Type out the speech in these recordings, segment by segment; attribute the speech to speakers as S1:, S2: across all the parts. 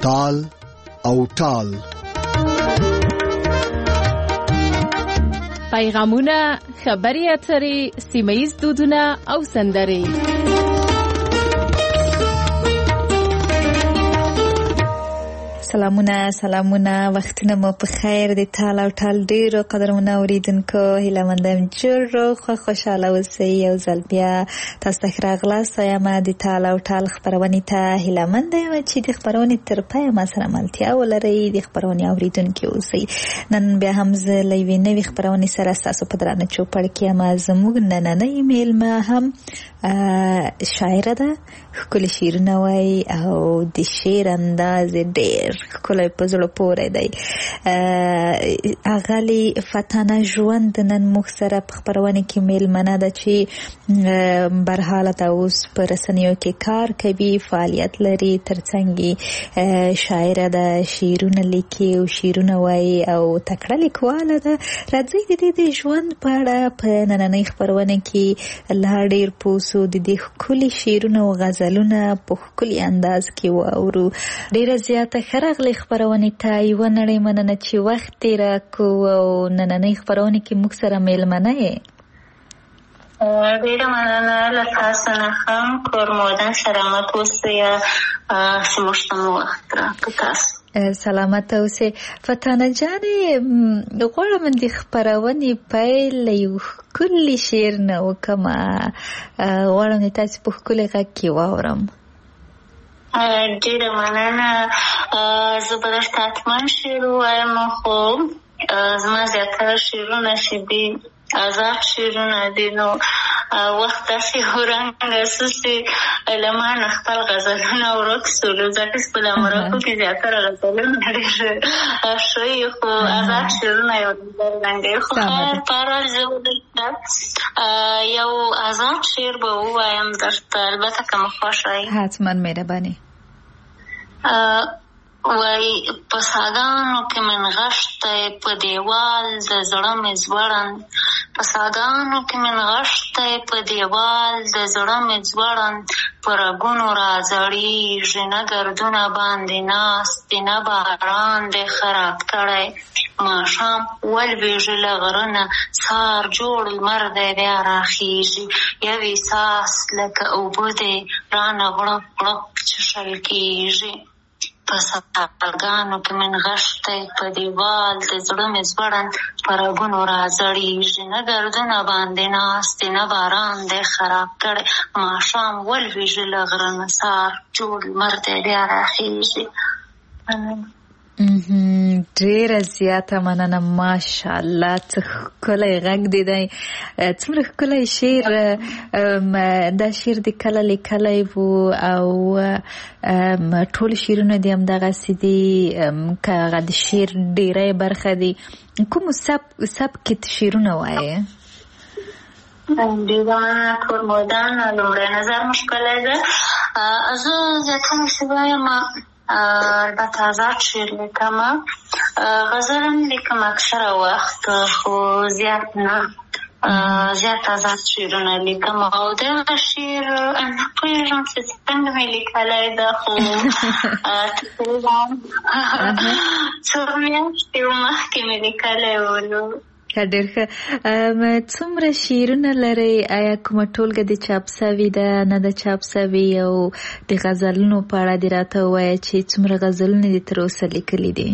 S1: تال او ټال.
S2: پیغامونه، خبري اترې، سیمه‌ییز دودونه او سندرې.
S3: سلامونه وختونه مو په خیر دي. تال او ټال ډیرو قدرمنه اوریدونکو هیله مندم جوړ خوشاله اوسئ. یو ځل بیا تاسو ته راغلاست یم د تال او ټال خبرونې ته هیله مند یم چې د خبرونې تر پایه ما سره ملتیا ولرئ. د خبرونې اوریدونکي اوسئ. نن بیا هم زه له یوې نوې خبرونې سره ستاسو په درانه چوپړ کې یم. زموږ نننۍ میلمه هم شاعره ده، ښکلي شعرونه وایي او د شعر انداز ډېر ښکلی په زړه پورې دی. اغلې فتانه ژوند نن موږ سره په خپرونه کې میلمنه ده چې برحاله ده اوس په رسنیو کې کار کوي، فعالیت لري، ترڅنګ شاعره ده، شعرونه لیکي او شعرونه وایي او تکړه لیکواله ده. راځئ د دې د ژوند په اړه په نننۍ خپرونه کې لا ډېر پوه سو، د دې ښکلي شعرونه او غزلونه په ښکلي انداز کې واورو. ډېره زیاته ښه راغلې خپرونې ته. یوه نړۍ مننه چې وخت دې راکړو او نننۍ خپرونې کې موږ سره میلمنه یې.
S4: ډېره مننه له تاسو نه هم. کور مودن سلامت اوسئ چې موږ ته مو وخت راکړو. تاسو
S3: سلامت اوسئ. فتانه جانې غواړم د خپرونې پیل له یو ښکلي شعر نه وکړم. غواړم د تاسو په ښکلي غږ کې واورم.
S4: ډېره مننه. زه به درته حتما شعر ووایم، خو زما زیاتره شعرونه چې دي آزاد شعرونه دي، نو وخت داسې ورنګه سو چې له ما نه خپل غزلونه ورک سولو، ځکه چې په مرکو کې زیاتره غزلونه ډېر ښوي، خو آزاد شعرونه یو رنګه. خو خیر بهرحال زه یو آزاد شعر به ووایم درته، البته که مو خوښ وي.
S3: حتما مهرباني.
S4: وای په ساګانو کې من غشتی په دیوال د زړه مې ځوړند، په ساګانو کې من غشتی په دیوال د زړه مې ځوړند، په رګونو راځړېږي نه ګردونه باندې ناست دي، نه باران دی خراب کړی، ماښام ولوېږي له غره نه، سهار جوړ لمر دی بیا راخېږي، یو احساس لکه اوبه دی رانه غړپ غړپ چښل کېږي. په ساګانو کې من غشتی په دیوال د زړه مې ځوړند، په رګونو راځړېږي نه ګردونه باندې ناست دي، نه باران دی خراب کړی، ماښام ولوېږي له غره نه، سهار جوړ لمر دی بیا راخېږي.
S3: ډېره زیاته مننه. ماشاءالله څه ښکلی غږ دی دی، څومره ښکلی شعر. دا شعر د کله لیکلی و او ټول شعرونه دي همدغسې دي، که هغه د شعر ډېری برخه دي. کومو سبک کې شعرونه وایې؟
S4: دیوانه، کور مودن، لومړی نظر مو ښکلی ده. زه زیاتره چې وایم البته آزاد شعر لیکم، غزل هم لیکم اکثره وخت، خو زیات نه، زیات آزاد شعرونه لیکم. او دغه شعر نه پوهېږم چې څنګه مې لیکلی ده، خو تقریبا څو میاشتې مخکې مې لیکلی و.
S3: ډېر ښه. څومره شعرونه لرئ؟ آیا کومه ټولګه د چاپ سوي ده، نه ده چاپ سوي؟ او د غزلونو په اړه دې راته ووایه چې څومره غزلونه دې تر اوسه لیکلي دي؟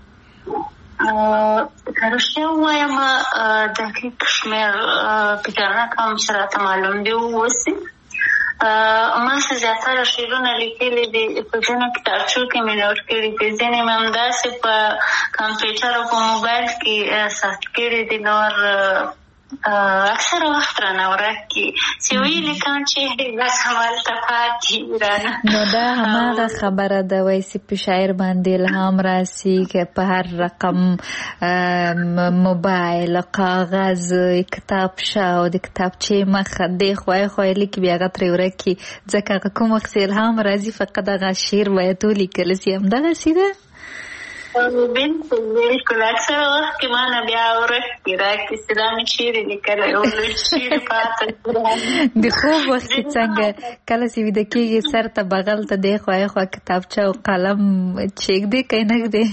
S4: که رښتیا ووایم دقیق شمېر فکر نه کوم چې راته معلوم دي اوسي. ما څه زیاتره شعرونه لیکلي دي، په ځینو کتابچو کې مې نوټ کړي دي، ځینې مې همداسې په کمپیوټر او په موبایل کې ثبت کړي دي. نور اکثره وخت رانه ورک کي چې ویې لیکم چې بس همالته پاتې رانه.
S3: نو دا هماغه خبره ده، وایي چې په شاعر باندې الهام راسي که په هر رقم موبایل، کاغذ، کتابچه او د کتابچې مخه دی خوای خوای لیکي، بیا هغه ترې ورک کي، ځکه هغه کوم وخت الهام راځي فقط هغه شعر باید ولیکل سي. همدغسې ده.
S4: بالکل اکثر وخت کې ما نه بیا ورښتې راکړي چې دا مې چیرې لیکلی او چیرې پاته
S3: د خوب وخت کې څنګه کله چې ویده کېږي سر ته بغل ته دی خوا خوا کتابچه او قلم چیږدې که نه ږدې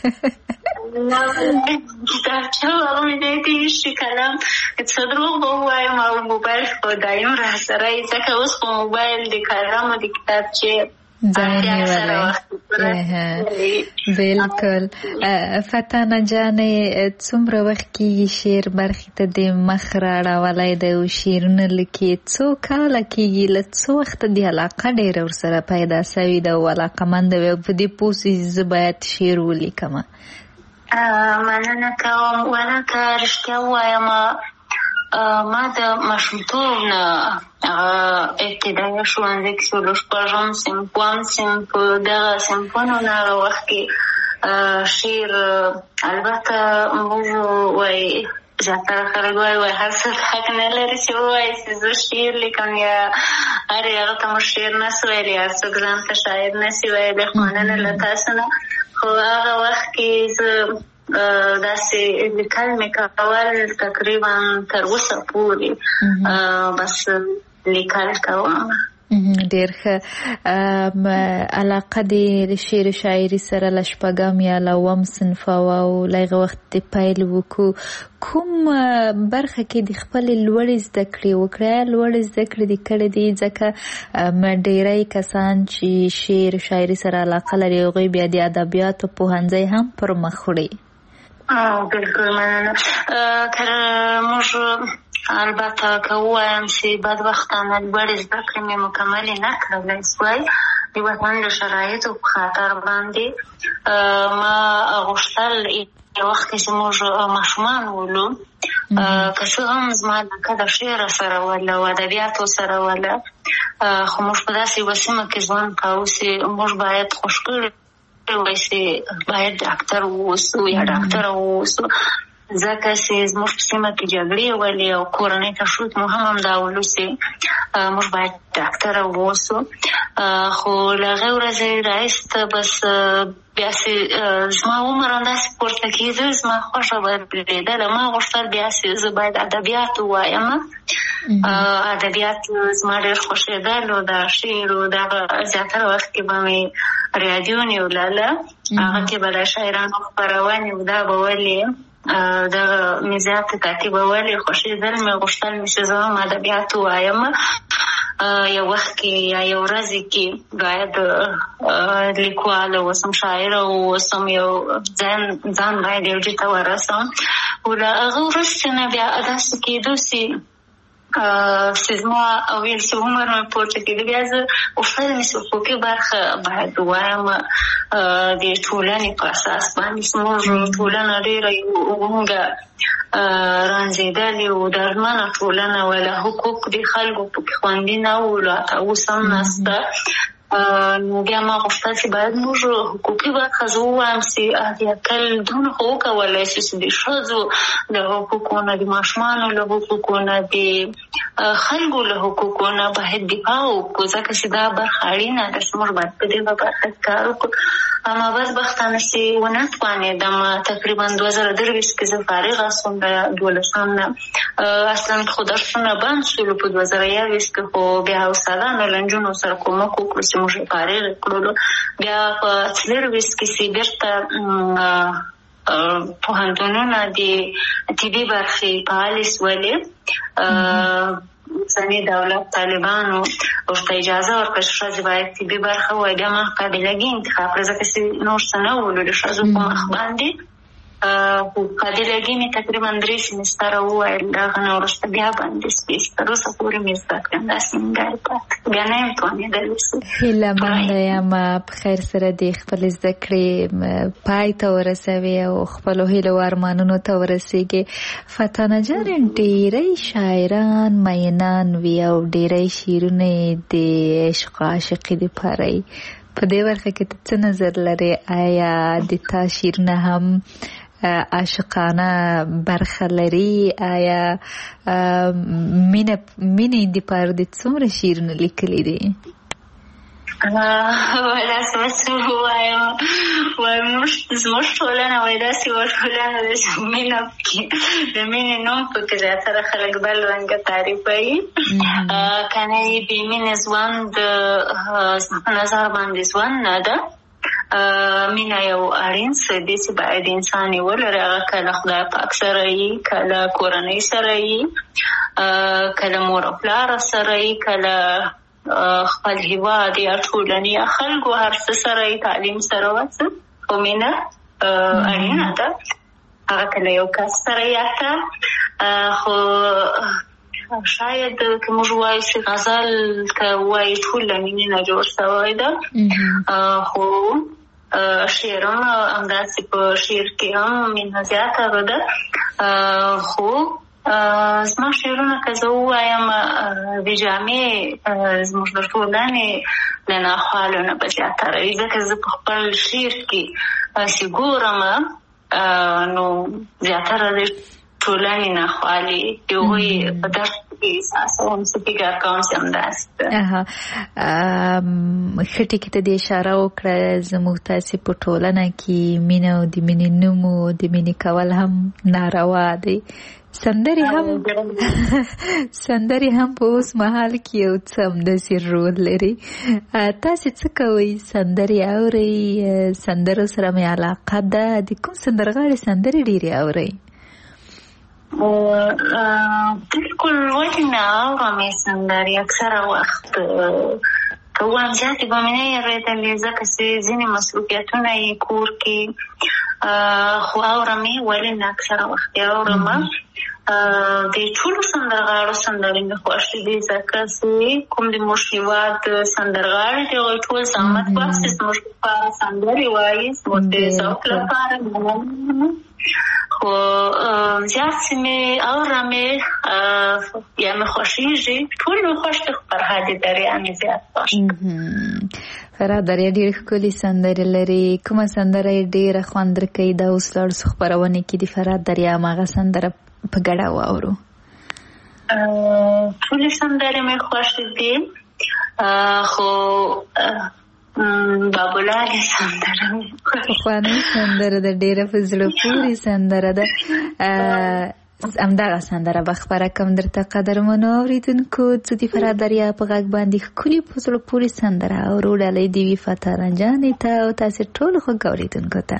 S4: کتابچه وغومېدی کېږي قلم څه دروغ به ووایم او موبایل خو دایم را سره یې ځکه اوس خو موبایل د قلم او د کتابچې
S3: بالکل. فتانه جانې څومره وخت کېږي شعر برخې ته د مخ راړولی دی او شعرونه لیکي؟ څو کاله کېږي؟ له څو وخته د علاقه ډېره ورسره پیدا شوې ده او علاقمنده وې او په دې پوه شې زه باید شعر ولیکمه؟
S4: مننه کوم. والا که رښتیا ووایم ما د ماشومتوب نه ابتدایي ښوونځي کې شولو شپږم صنف اووم صنف په دغه صنفونو نه هغه وخت کې شعر البته موږ وایي زیاتره خلک وایي هر څه حق نه لري چې ووایي چې زه شعر لیکم یا هر هغه ته مو شعر نه سو ویلی هر څوک ځان ته شاعر نه سي ویلی مننه له تاسو نه. خو هغه وخت کې زه داسې لیکل مې کول تقریبا تر اوسه پورې بس لیکل کوم.
S3: ډېر ښه. علاقه دې د شعر شاعري سره له شپږم یا له اووم صنفه وه او له هغه وخت دې پیل وکړو. کوم برخه کې د خپلې لوړې زده کړې وکړې؟ لوړې زده کړې دې کړې دي ځکه ډېری کسان چې شعر شاعري سره علاقه لري هغوی بیا د ادبیاتو پوهنځی هم پر مخ وړي.
S4: بالکل مننه. که موږ البته که ووایم چې بدبختانه لوړې زده کړې مې مکملې نه کړلی سوای د وطن د شرایطو په خاطر باندې. ما غوښتل یو وخت کې چې موږ ماشومان ولو که څه هم زما علاقه د شعر سره وله او ادبیاتو سره وله خو موږ په داسې یوه سیمه کې ژوند کوو چې موږ باید خوش کړي وای چې باید ډاکټر واوسو یا ډاکټره واوسو ځکه چې زموږ په سیمه کې جګړې ولې او کورنۍ تشویق مو هم همدا ولو چې موږ باید ډاکټره واوسو. خو له هغې ورځې راایسته بس بیا چې زما عمر همداسې پورته کېده زما خوښه بدلېدله. ما غوښتل بیا چې زه باید ادبیات ووایم. ادبیات زما ډېر خوښېدل او د شعر او دغه زیاتره وخت کې به مې راډیو نیولاله هغه کې به د شاعرانو خپرونې او دا به ولې دغه مې زیاته تعقیبولې خوښېدل مې غوښتل مې چې زه هم ادبیات ووایم. یو وخت کې یا یو ورځې کې باید لیکواله اوسم شاعره اوسم یو ځان باید یو ځای ته ورسم. او له هغه وروسته نه بیا داسې کېدو چې زما ویل چې عمر مې پورته کېده بیا زه غوښتل مې چې حقوقي برخه باید ووایم د ټولنې په اساس باندې. زموږ ټولنه ډېره وونګه رانځېدلې او درمنه ټولنه وله حقوق د خلکو پکې خوندي نه وو لا اوس هم نسته. نو بیا ما غوښتل چې باید موږ حقوقي برخه زه ووایم چې اتل دونه خو وکولی شي چې د ښځو له حقوقو نه د ماشومانو له حقوقو نه د خلکو له حقوقو نه باید دفاع وکړو ځکه چې دا برخه اړینه ده چې موږ باید په دې برخه کې کار وکړو. اما بدبختانه چې ونه توانېدم تقریبا 2023 کې زه فارغه شوم د 12 نه اصلا خو درسونه بند شولو په 2021 کې خو بیا استادانو له نجونو سره کومک وکړو چې موږ یې فارغ کړلو. بیا په 24 کې چې بېرته پوهنتونونه د طبي برخې فعالې شولې اوسني دولت طالبانو ورته اجازه ورکړه چې ښځې باید طبي برخه ووایي. بیا ما قابلګي انتخاب کړه ځکه چې نور څه نه ولو د ښځو په مخ باندې. قابلګي مې تقریبا 3 سیمستره وویل د هغه نه وروسته بیا باندې سپېڅ تر اوسه پورې مې زده کړم داسې نیمګړې پاتې بیا نه یم توانېدلی.
S3: هیله منده یم په خیر سره د خپلې زده کړې پای ته ورسوي او خپلو هیلو او ارمانونو ته ورسېږي. فتانه جان ډېری شاعران مینان وي او ډېری شعرونه د عشق او عاشقي دپاره یي. په دې برخه کې ته څه نظر لرې؟ آیا د تا شعرونه هم عاشقانه برخه لري؟ آیا مینې دپاره د څومره شعرونه لیکلي دي؟
S4: ولا سمسو وایم زموږ ټولنه وایي داسې یوه ټولنه ده چې مینه پکې د مینې نوم پکې زیاتره خلک بل رنګه تعریفوي. که نه یې بې مینې ژوند نظر باندې ژوند نه ده. مینه یو اړین څه دی چې باید انسان یې ولري. هغه کله خدای پاک سره یي، کله کورنۍ سره یي، کله مور او پلار سره یي، کله خپل هیواد یا ټولنې یا خلکو هر څه سره یي، تعلیم سره وڅه. خو مینه اړینه ده. هغه کله یو کس سره یي حتی. خو شاید که موږ وایو چې غزل که وایي ټول له مینې نه جوړ شوی ده. خو شعر هم همداسې په شعر کې هم مینه زیاته ده. خو زما شعرونه که زه ووایم د جامې زموږ د ټولنې له ناخوالو نه به زیاتره وي. ځکه زه په خپل شعر کې چې ګورم نو زیاتره د ټولنې ناخوالې د هغوی په درد کې احساسوم، څه فکر کوم چې همداسې ده.
S3: ښه ټکي ته دې اشاره وکړه. زموږ تاسې په ټولنه کې مینه او د مینې نوم او د مینې کول هم ناروا دی. سندرې هم په اوس مهال کې یو څه همداسې رول لري. تاسې څه کوئ؟ سندرې اورئ؟ سندرو سره مې علاقه ده. د کوم سندرغاړي سندرې ډېرې اورئ؟
S4: بالکل ولې نه اورم یې سندرې. اکثره وخت که ووایم زیاتې به مې نه اورېدلې ځکه چې ځینې مصروفیتونه یې کور کې. خو اورم یې، ولې نه اکثره وخت یې اورم. د ټولو سندرغاړو سندرې مې خوښې دي ځکه چې کوم د موږ هېواد سندرغاړي دي هغوی ټول زحمت باسي زموږ لپاره سندرې وایي، زموږ د ذوق لپاره. خو زیات چې مې اورم یا مې خوښېږي، ټول مې خوښ دي، خو فرهاد دریا مې زیات خوښ دي.
S3: فرهاد دریا ډېرې ښکلې سندرې لري. کومه سندره یې ډېره خوند درکوي؟ دا اوس لاړو خپرونې کې د فرهاد دریا هماغه سندره په ګډه واورو.
S4: ټولې سندرې مې خوښې دي، خو بابولالې سندره
S3: پخوانۍ سندره ده، ډېره په زړه پورې سندره ده. همدغه سندره به خپره کړم درته قدرمنو اورېدونکو. زه د فرهاد دریا په غږ باندې ښکلې په زړه پورې سندره اورو. ډالۍ دې وي فتح رنجانې ته او تاسې ټولو خوږ اورېدونکو ته.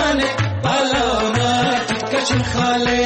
S5: grane palora kashin khale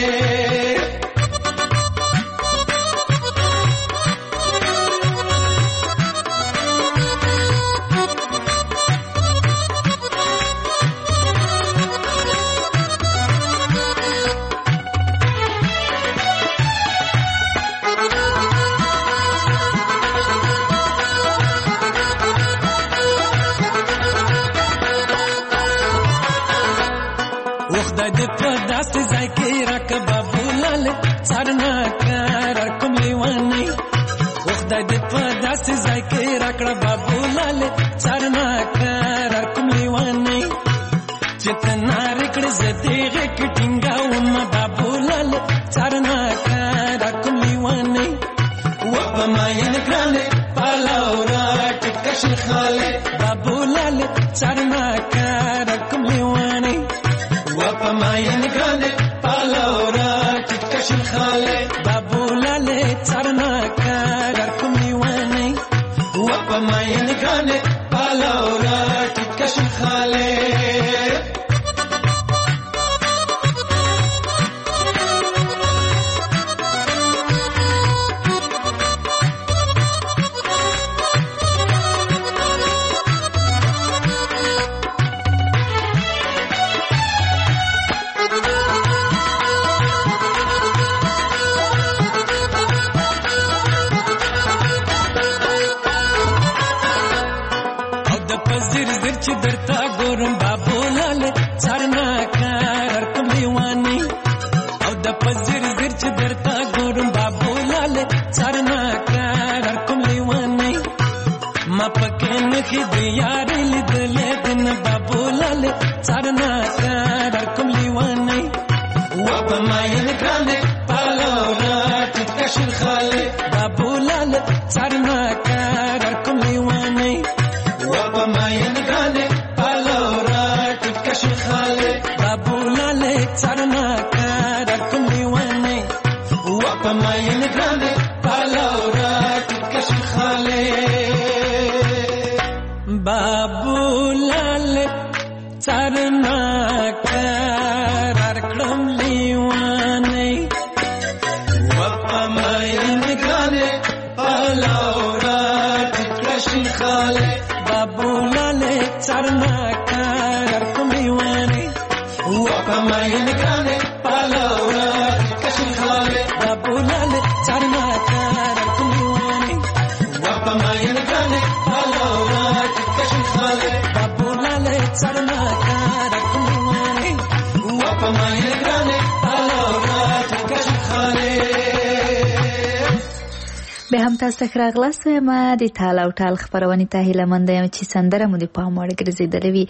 S3: به هم تاسو ښه راغلاست ما د ټال او ټال خبرونه ته هیله مند یم چې سندره مو د پام وړ ګرځیدلې وي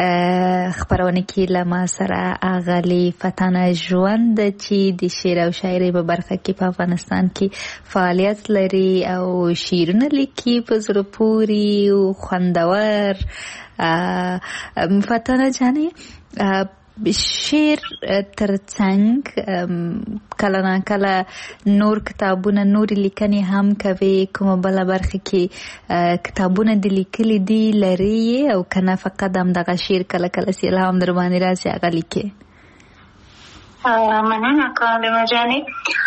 S3: خبرونه کې لما سره اغلی فتانه ژوند چې د شعر او شاعرۍ په برخه کې په افغانستان کې فعالیت لري او شعرونه لیکي په زړه پورې او خوندور فتانه جانې شعر ترڅنګ کله نه کله نور کتابونه نور لیکنې هم کوي کومه بل برخه کې کتابونه د لیکلي دي لري او کنه فقط هم دغه شعر کله کله سي الهام در باندې راځي هغه لیکي
S4: مننه کالمه جانې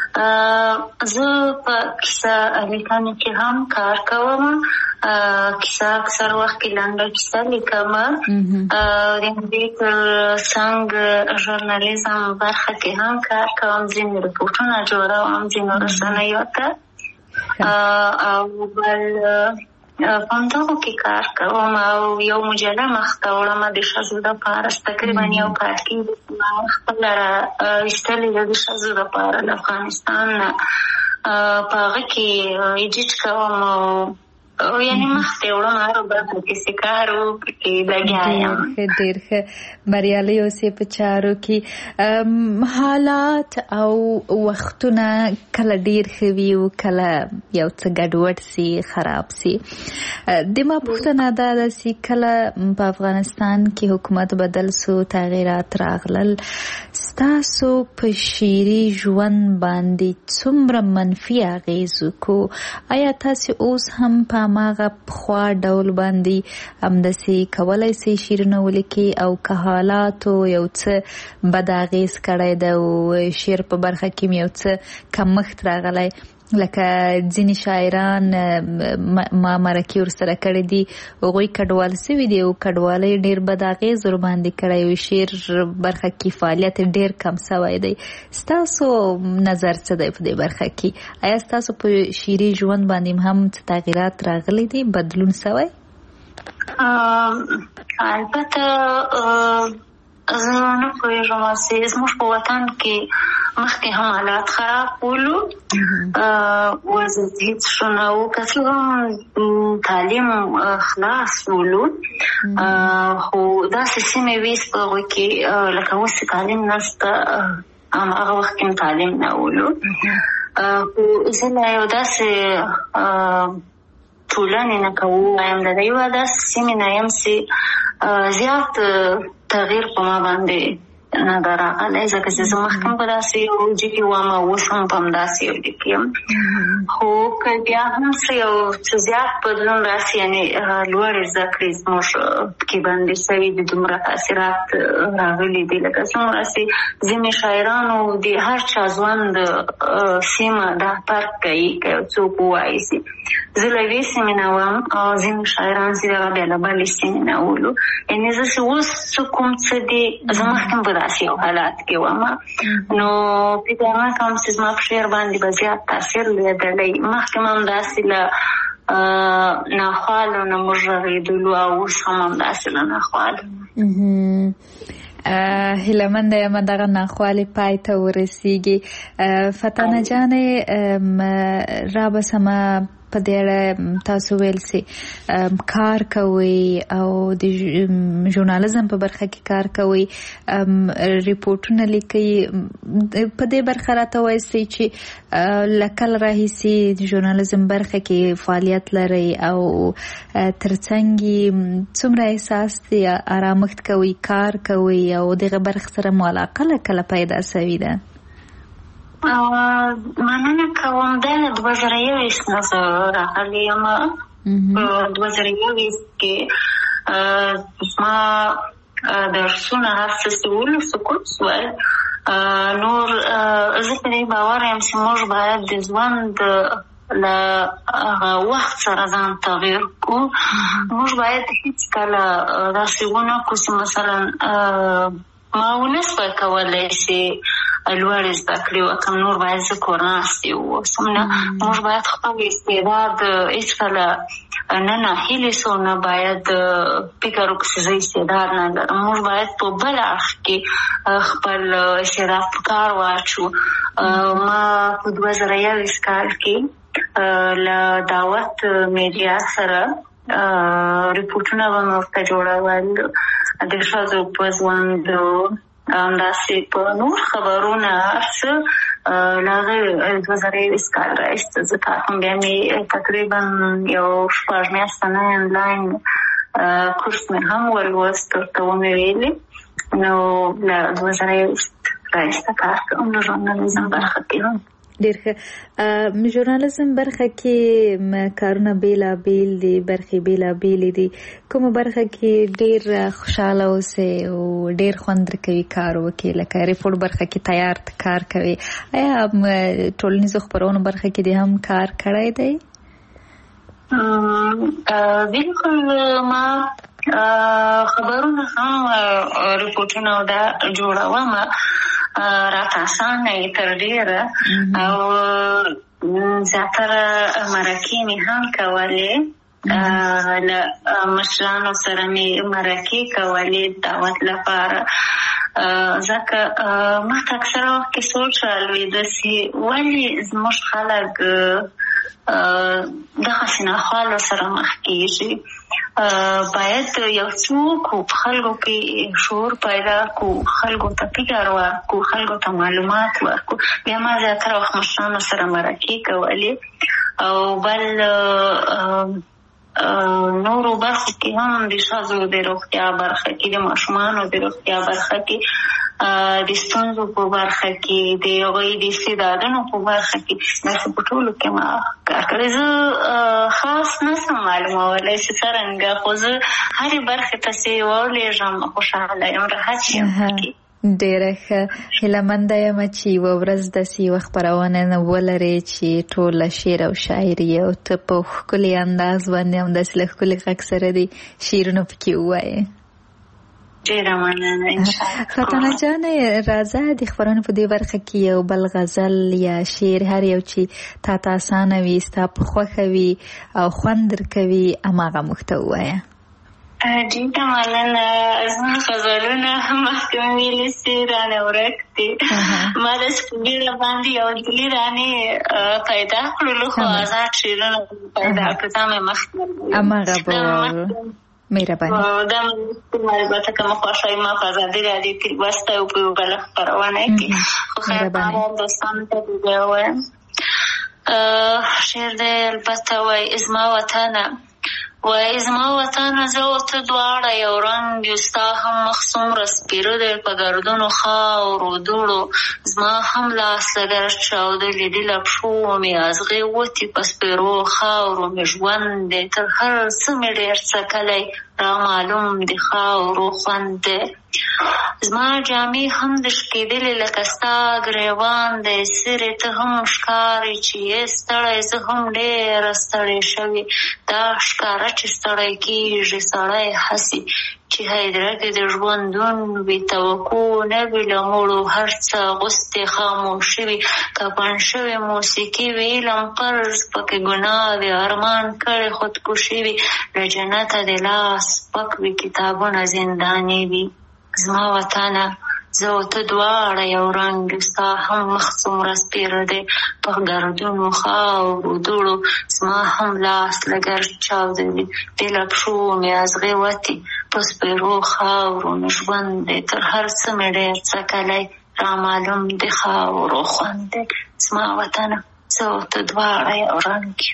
S4: زه په کیسه لیکنه کې هم کار کوم کیسه اکثر وخت کې لنډه کیسه لیکم د دې تر څنګ ژورنالیزم برخه کې هم کار کوم ځینې رپورټونه جوړوم ځینې رسنیو ته او بل پاندغو کې کار کوم او یو مجله مخته وړم د ښځو دپاره تقریبا یو کال کې ما خپله ایستلې ده د ښځو دپاره د افغانستان په هغه کې ایډیټ کوم او یعنی مخته وړم هر برخه کې څه کار وکړي لګیا یم
S3: ډېر ښه بریالي اوسې په چارو کې حالات او وختونه کله ډېر ښه وي او کله یو څه ګډوډ سي خراب سي د ما پوښتنه دا ده چې کله په افغانستان کې حکومت بدل سو تغیرات راغلل ستاسو په شعري ژوند باندې څومره منفي اغیز وکړو؟ آیا تاسو اوس هم په هماغه پخوا ډول باندې همداسې کولی سئ شعرونه ولیکئ او که حالاتو یو څه بد اغیز کړی ده او شعر په برخه کې یو څه کمښت راغلی، لکه ځینې شاعران ما مرکې ورسره کړي دي هغوی کډوال سوي دي او کډوالۍ ډېر بد اغیز ورباندې کړی او شعر برخه کې فعالیت ډېر کم سوی دی. ستاسو نظر څه دی په دې برخه کې؟ آیا ستاسو په شعري ژوند باندې هم څه تغیرات راغلی دي، بدلون سوی؟
S4: البته زه نه پوهېږم چې زموږ په وطن کې مخکې هم حالات خراب ولو، وضعیت هېڅ ښه نه و، که څه هم تعلیم خلاص ولو، خو داسې سیمې وې چې په هغوی کې لکه اوس چې تعلیم نشته، هماغه وخت کې هم تعلیم نه ولو. خو زه لا یو داسې ټولنې نه که ووایم د یوه داسې سیمې نه یم چې زیات تغییر په ما باندې نه ده راغلی، ځکه چې زه مخکې په داسې یو ځای کې وم او اوس هم په همداسې یو ځای کې یم. خو که بیا هم څه یو څه زیات بدلون راسي، یعنې لوړې زده کړې زموږ پکې باندې شوي دي، دومره تاثیرات راغلي دي، لکه څومره چې ځینې شاعرانو د هر چا ژوند سیمه دا فرق کوي که یو څوک ووایي چې زه له یوې سیمې نه وم او ځینې شاعران چې دغه بیا له بلې سیمې نه ولو. یعنې زه چې اوس څه کوم څه دي، زه مخکې په داسې یو حالات کې وم، نو فکر نه کوم چې زما په شعر باندې به زیات تاثیر لیدلی. مخکې هم داسې له ناخوالو نه موږ غږېدلو او اوس هم همداسې له ناخوالو.
S3: هیلهمنده یم دغه ناخوالې پای ته ورسیږي. فتانه جانې رابسمه په دې اړه تاسو ویل چې کار کوئ او د ژورنالیزم په برخه کې کار کوئ، ریپورټونه لیکئ، په دې برخه راته وایئ چې له کله راهیسې د ژورنالیزم برخه کې فعالیت لرئ او ترڅنګ څومره احساس دی آرامښت کوئ، کار کوئ او دغه برخه سره مو علاقه له کله پیدا سوې ده؟
S4: مننه کوم. دا له 2021 نه زه راغلی یم. په 2021 کې زما درسونه هر څه چې سقوط شول. نور زه په دې باور یم چې موږ باید د ژوند له هغه وخت سره ځان تغییر کړو. موږ باید هېڅکله داسې ونه کړو چې مثلا ما ونه شوای کولی چې لوړې زده کړې وکړم، نور باید زه کور ناستې واوسم. نه، موږ باید خپل استعداد هېڅکله نه ناهیلې سو، نه باید فکر وکړو چې زه استعداد نه لرم. موږ باید په بل اړخ کې خپل استعداد په کار واچو. ما په 2021 کال کې له دعوت میډیا سره ریپورټونه به مې ورته جوړول، د ښځو په ژوند، همداسې په نور خبرونه هر څه له هغې 2021 کال راهیسې زه کار کوم. بیا مې تقریبا یو 6 میاشته نه انلاین کورس مې هم ولوست، ورته ومې ویلې. نو له 2021 راهیسې کار کوم د ژورنالیزم برخه کې هم.
S3: ډېر ښه. ژورنالیزم برخه کې کارونه بېلابېل دي، برخې بېلابېلې دي. کومه برخه کې ډېر خوشحاله اوسئ او ډېر خوند درکوي کار وکړئ؟ لکه ریپورټ برخه کې تیار کار کوي، آیا ټولنیزو خپرونو برخه کې دې هم کار کړی دی؟
S4: بالکل. ما خبرونه هم ریپورټونه دا جوړوم، راته اسانه یې تر ډېره، او زیاتره مرکې مې هم کولې، له مشرانو سره مې مرکې کولې دعوت لپاره. ځکه ما ته اکثره وخت کې سوچ رالوېده چې ولې زموږ خلک دغسې ناخوالو سره مخ کېږي. باید یو څوک په خلکو کې شعور پیدا کړو، خلکو ته فکر ورکړو، خلکو ته معلومات ورکړو. بیا ما زیاتره وخت مشرانو سره مرکې کولې، او بل نورو برخو کې هم د ښځو د روغتیا برخه کې، د ماشومانو د روغتیا برخه کې، د ستونزو په برخه کې، د هغوی د استعدادونو په برخه کې، داسې په ټولو کې ما کار کړی. زه خاص نشم معلومولی چې څرنګه، خو زه هرې برخې ته چې ورلېږم خوشحاله یم، راحت یم.
S3: ډېره ښه. هیلهمنده یم چې یوه ورځ داسې یوه خپرونه ولرې چې ټوله شعر او شاعري او ته په ښکلي انداز باندې همداسې له ښکلي غږ سره دې شعرونه پکې ووایې.
S4: ډېره مننه. انشاءالله.
S3: فاطمه جانې راځه د خپرونې په دې برخه کې یو بل غزل یا شعر هر یو چې تا ته اسانه وي، ستا په خوښه وي او خوند درکوي، هماغه موږ ته ووایه.
S4: ډېره مننه. زما غزلونه مخکې مې ویلي چې رانه ورک دي. ما داسې په بیړه باندې یو ډلې رانې پیدا کړلو، خو آزاد شعرونه پیدا کړو. دا مې مخکې
S3: هماغه به مهرباني.
S4: دا مې البته که مې خوښوي ما په ازادي راډیو کې لوستی و په یو بله خپرونه کې، خو خیر هغه دوستانو ته دې بیا ووایم. شعر دی البته وایي زما وطنه، وای زما وطنه زه او ته دواړه یو رنګ یو، ستا هم مخ څومره سپېره دی په ګردونو خاورو دوړو، زما هم لاس لږ چاودلي دي له پښو مې ازغې وتې په سپېرو خاورو مې ژوند دی، تر هر څه مې ډېر څکلی را معلوم د خاورو خوند دی. زما جامې هم د شکېدلې لکه ستا ګریوان دی، سرې ته هم ښکارې چې یې ستړی، زه هم ډېره ستړې شوې. دا ښکاره چې ستړی کېږي سړی هسې چې هیدره کې د ژوندون وي، توقع نه وي له مړو هر څه غوستې خاموشي وي، کفن شوې موسیقي وي، علم قرض پکې ګناه وي، ارمان کړې خودکشي وي، له جنته د لاس پک وي، کتابونه زنداني وي. زما وطنه زه او ته دواړه یو رنګ یو، ستا هم مخ څومره سپېره دی په ګردونو خاورو دوړو، زما هم لاس لږ چاودلي دي له پښو مې ازغې وتې په سپېرو خاورو مې ژوند دی، تر هر څه مې ډېر څکلی را معلوم د خاورو خوند دی. زما وطنه زه او ته دواړه یو رنګ یو.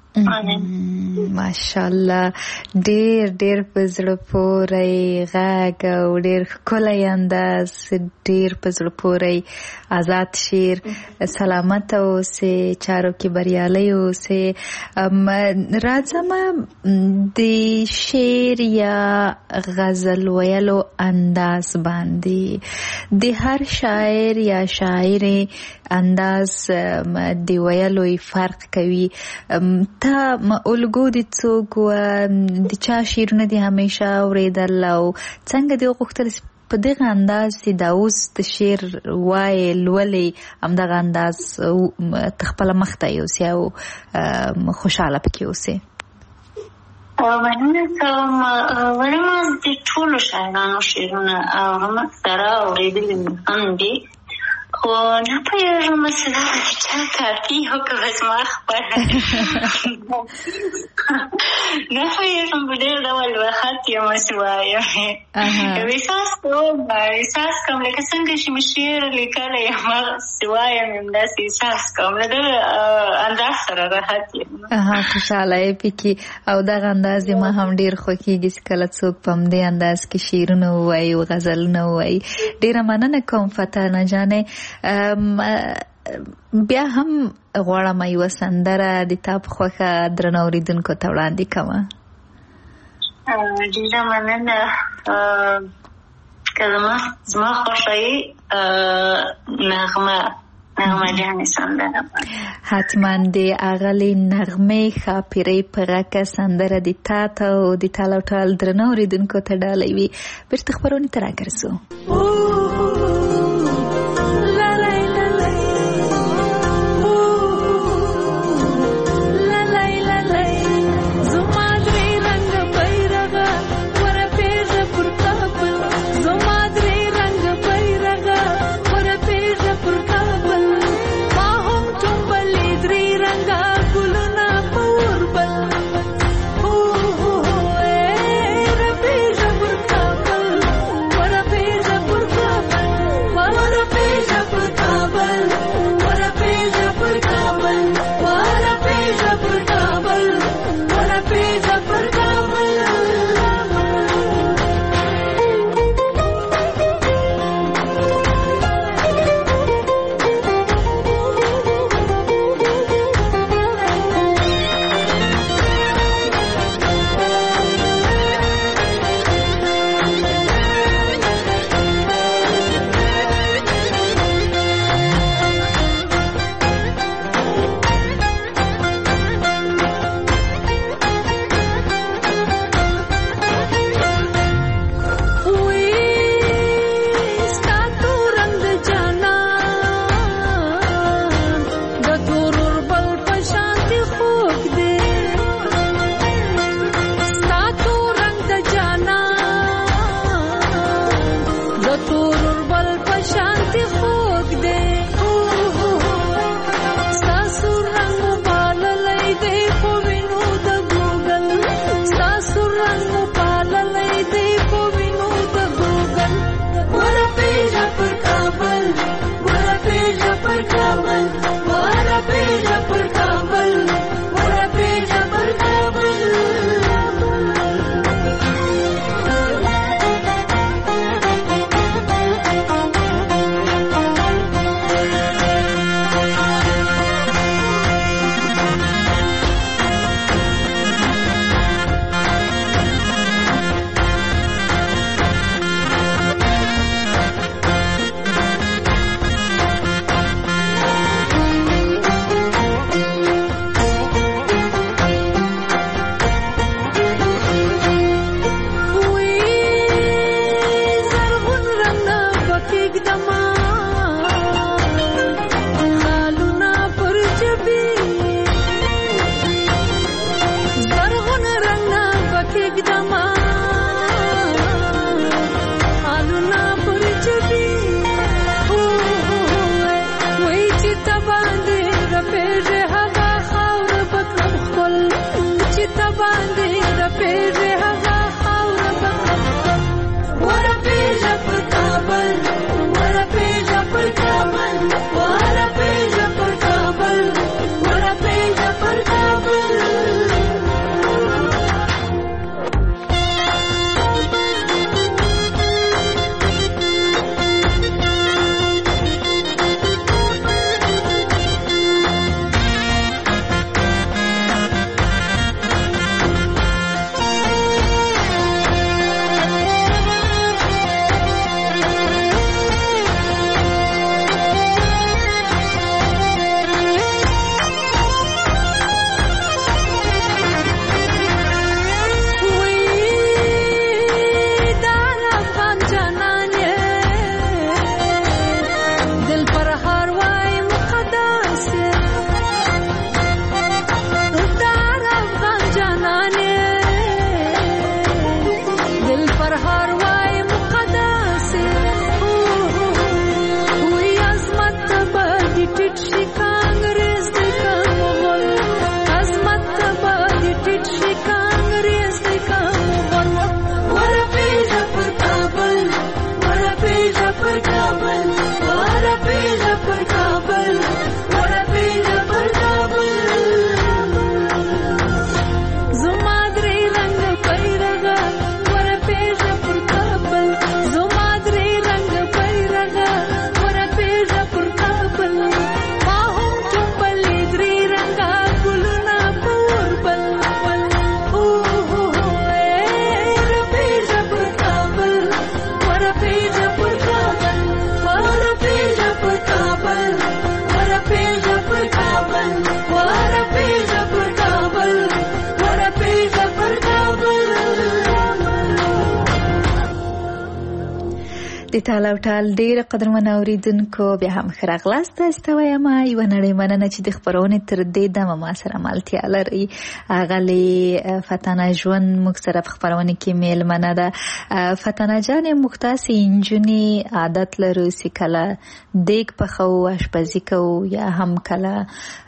S3: ماشاءالله، ډېر ډېر په زړه پورې غږ او ډېر ښکلی انداز، ډېر په زړه پورې آزاد شعر. سلامت اوسې، چارو کې بریالی اوسې. راځم د شعر یا غزل ویلو انداز باندې، د هر شاعر یا شاعر انداز د ویلو فرق کوي. تا الګو د څوک و د چا شعرونه دي همیشه اورېدل او څنګه دې وغوښتل په دغه انداز چې دا اوس د شعر وایې لولې همدغه انداز ته خپله مخته یوسې او خوشحاله پکې اوسې؟
S4: مننه کوم. ولې ما د ټولو شاعرانو شعرونه اورم، اکثره اورېدلي مې هم دي، خو نه پوهېږم چې دا به چا کافي و که به زما خپله نه پوهېږم په ډېر ډول وخت یم چې وایم. احساس کوم لکه څنګه چې مې شعر لیکلی یم هغسې وایم، همداسې احساس کوم، له دغه انداز سره راحت یم.
S3: خوشحاله یې پکې او دغه انداز یې ما هم ډېر خوښېږي چې کله څوک په همدې انداز کې شعرونه ووایي او غزلونه ووایي. ډېره مننه کوم فاطمه جانې. بیا هم غواړم یوه سندره د تا په خوښه درنو اورېدونکو ته وړاندې کومه.
S4: ډېره مننه. که زما خوښه یې نغمه جانې سندره
S3: حتما د اغلې نغمې ښاپیرۍ په غږ سندره د تا ته او د ټال او ټال درنو اورېدونکو ته ډالۍ وي. بېرته خپرونې ته راګرځو. د ټال او ټال ډېر قدرمن اوریدونکو بیا هم ښه راغلاست. ستوایم یوه نړۍ مننه چې د خپرونې تر دې دمه ما سره ملتیا لري. غلې فتانه ژوند موږ سره په خپرونې کې میلمنه ده. فتانه جانې موږ تاسې نجونې عادت لرو چې کله دیګ پخوو اشپزي کوو یا هم کله